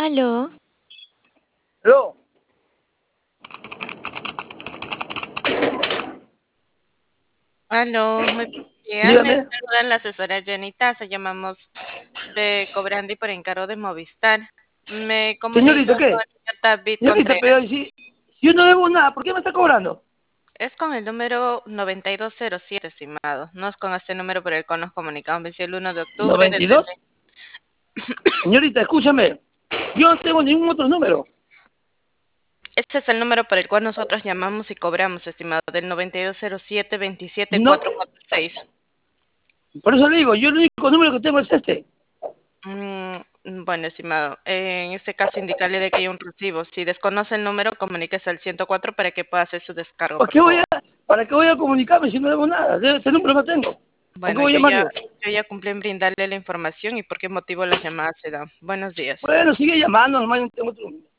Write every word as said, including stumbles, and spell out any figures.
Aló, Aló, Aló, muy buenos días. Me dígame. saluda la asesora Janita. Se llamamos de Cobrandi por encargo de Movistar. Me comunico Señorita, con ¿qué? el señor David Señorita, pero Contreras. si, si yo no debo nada, ¿por qué me está cobrando? Es con el número noventa y dos cero siete, estimado. No es con este número por el cual nos comunicamos. Venció el uno de octubre del ¿noventa y dos? dos mil. Señorita, escúchame. Yo no tengo ningún otro número. Este es el número por el cual nosotros llamamos y cobramos, estimado, del noventa y dos cero siete veintisiete No, cuatro cuatro seis. por eso le digo, yo el único número que tengo es este. Mm, bueno, estimado, eh, en este caso indicarle de que hay un recibo. Si desconoce el número, comuníquese al ciento cuatro para que pueda hacer su descargo, ¿Para por qué voy a, favor. para qué voy a comunicarme si no debo nada? De ese número no tengo. ¿Por qué Bueno, voy a yo llamar ya, yo? yo ya cumplí en brindarle la información y por qué motivo las llamadas se dan. Buenos días. Bueno, sigue llamando, nomás no tengo otro número.